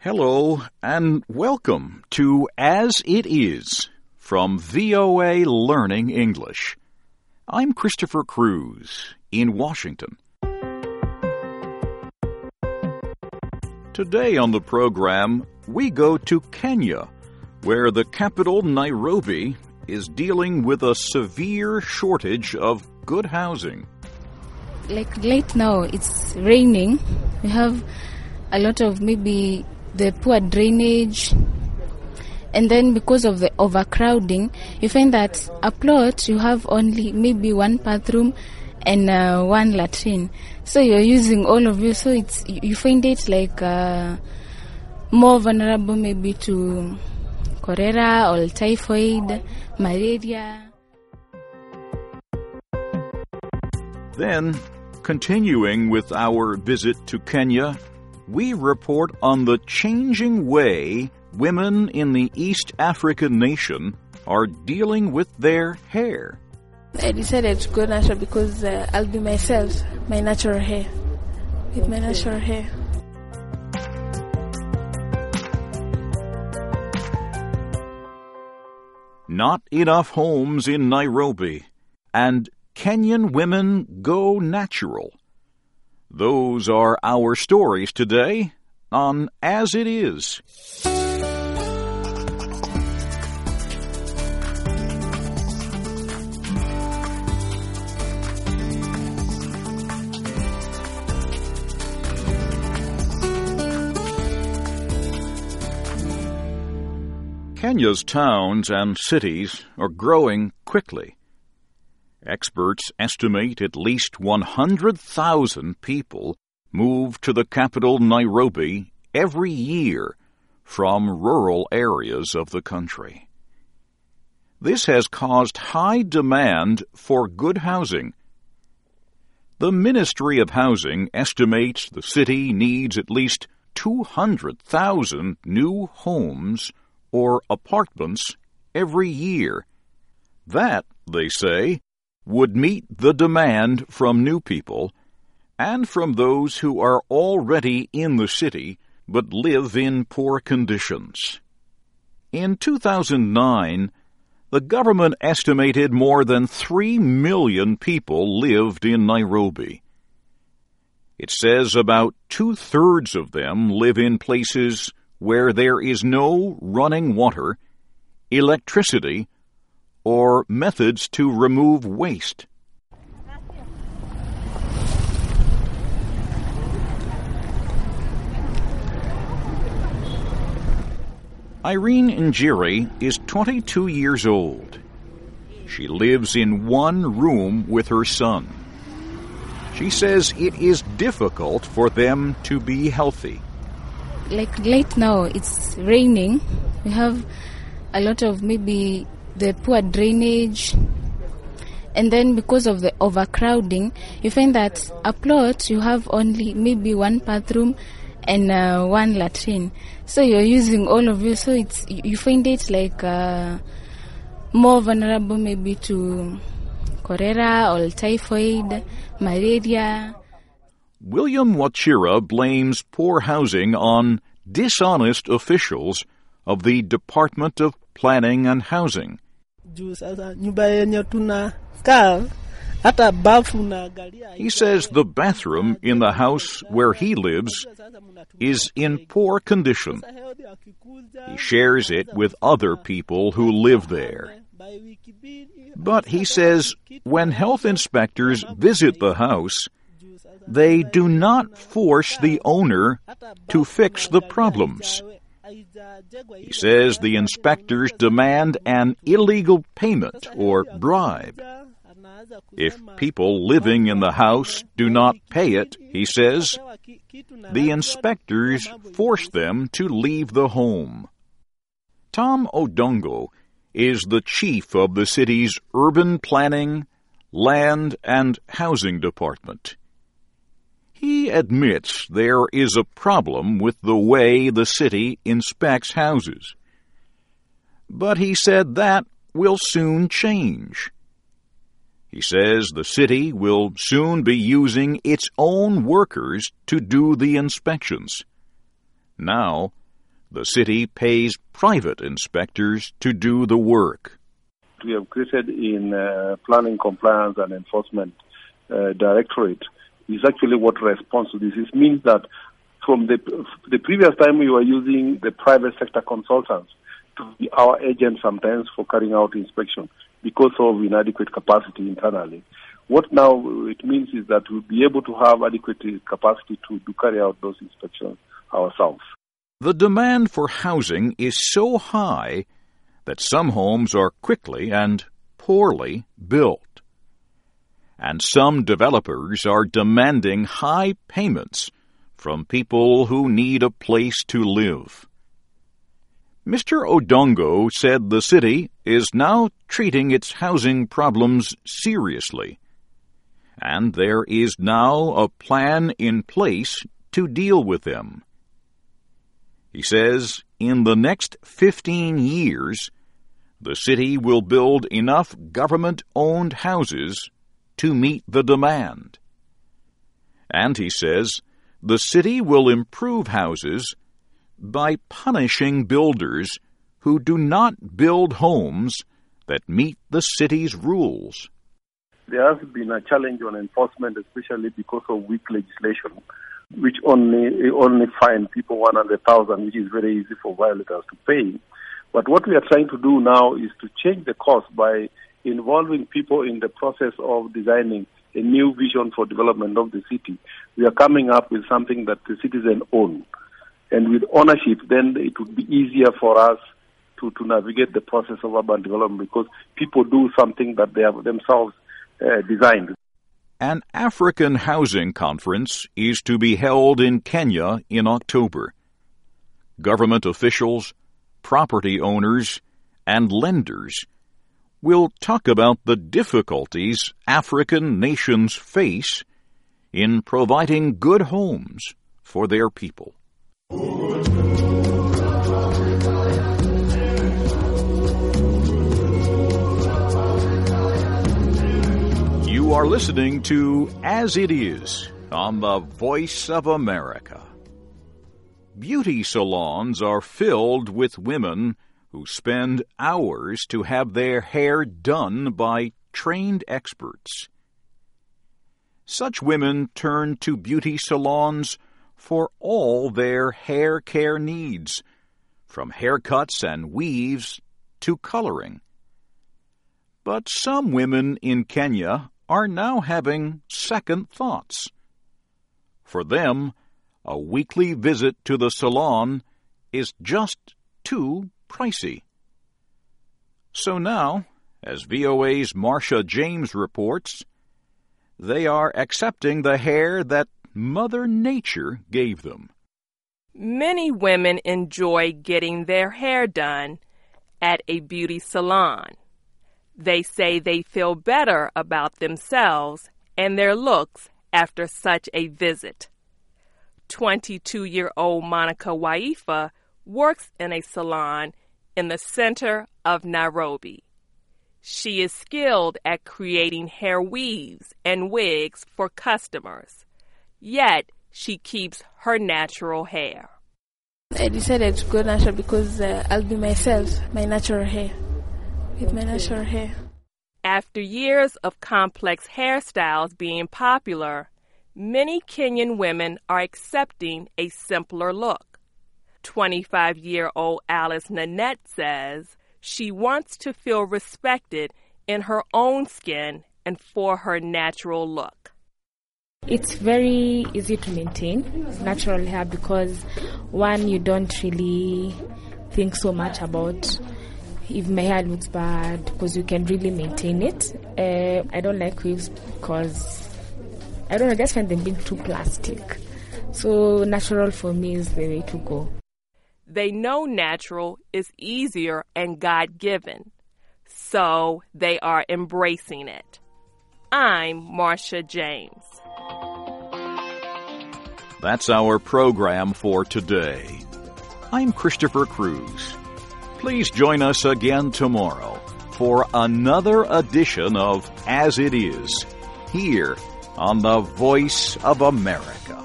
Hello and welcome to As It Is from VOA Learning English. I'm Christopher Cruz in Washington. Today on the program, we go to Kenya, where the capital, Nairobi, is dealing with a severe shortage of good housing. Like right now, it's raining. We have a lot of maybe the poor drainage, and then because of the overcrowding, you find that a plot you have only maybe one bathroom and one latrine. So you're using all of you. So you find it like more vulnerable maybe to cholera or typhoid, malaria. Then, continuing with our visit to Kenya, we report on the changing way women in the East African nation are dealing with their hair. I decided to go natural because I'll be myself, my natural hair, with my natural hair. Not enough homes in Nairobi, and Kenyan women go natural. Those are our stories today on As It Is. Kenya's towns and cities are growing quickly. Experts estimate at least 100,000 people move to the capital Nairobi every year from rural areas of the country. This has caused high demand for good housing. The Ministry of Housing estimates the city needs at least 200,000 new homes or apartments every year. That, they say, would meet the demand from new people and from those who are already in the city but live in poor conditions. In 2009, the government estimated more than 3 million people lived in Nairobi. It says about 2/3 of them live in places where there is no running water, electricity, or methods to remove waste. Irene Njiri is 22 years old. She lives in one room with her son. She says it is difficult for them to be healthy. Like right now, it's raining. We have a lot of maybe the poor drainage, and then because of the overcrowding, you find that a plot you have only maybe one bathroom and one latrine. So you're using all of you. So you find it like more vulnerable maybe to cholera or typhoid, malaria. William Wachira blames poor housing on dishonest officials of the Department of Planning and Housing. He says the bathroom in the house where he lives is in poor condition. He shares it with other people who live there. But he says when health inspectors visit the house, they do not force the owner to fix the problems. He says the inspectors demand an illegal payment or bribe. If people living in the house do not pay it, he says, the inspectors force them to leave the home. Tom Odongo is the chief of the city's urban planning, land, and housing department. He admits there is a problem with the way the city inspects houses. But he said that will soon change. He says the city will soon be using its own workers to do the inspections. Now, The city pays private inspectors to do the work. We have created in Planning, Compliance and Enforcement Directorate is actually what responds to this. It means that from the previous time we were using the private sector consultants to be our agents sometimes for carrying out inspection because of inadequate capacity internally. What now it means is that we'll be able to have adequate capacity to carry out those inspections ourselves. The demand for housing is so high that some homes are quickly and poorly built. And some developers are demanding high payments from people who need a place to live. Mr. Odongo said the city is now treating its housing problems seriously, and there is now a plan in place to deal with them. He says in the next 15 years, the city will build enough government-owned houses to meet the demand. And he says the city will improve houses by punishing builders who do not build homes that meet the city's rules. There has been a challenge on enforcement, especially because of weak legislation, which only fine people 100,000, which is very easy for violators to pay. But what we are trying to do now is to change the cost by involving people in the process of designing a new vision for development of the city. We are coming up with something that the citizens own. And with ownership, then it would be easier for us to navigate the process of urban development because people do something that they have themselves designed. An African housing conference is to be held in Kenya in October. Government officials, property owners, and lenders will talk about the difficulties African nations face in providing good homes for their people. You are listening to As It Is on the Voice of America. Beauty salons are filled with women who spend hours to have their hair done by trained experts. Such women turn to beauty salons for all their hair care needs, from haircuts and weaves to coloring. But some women in Kenya are now having second thoughts. For them, a weekly visit to the salon is just too pricey. So now, as VOA's Marcia James reports, they are accepting the hair that Mother Nature gave them. Many women enjoy getting their hair done at a beauty salon. They say they feel better about themselves and their looks after such a visit. 22-year-old Monica Waifa works in a salon in the center of Nairobi. She is skilled at creating hair weaves and wigs for customers, yet she keeps her natural hair. I decided to go natural because I'll be myself, my natural hair, with my natural hair. After years of complex hairstyles being popular, many Kenyan women are accepting a simpler look. 25-year-old Alice Nanette says she wants to feel respected in her own skin and for her natural look. It's very easy to maintain natural hair because, one, you don't really think so much about if my hair looks bad because you can really maintain it. I don't like weaves because, I just find them being too plastic. So natural for me is the way to go. They know natural is easier and God-given, so they are embracing it. I'm Marcia James. That's our program for today. I'm Christopher Cruz. Please join us again tomorrow for another edition of As It Is, here on the Voice of America.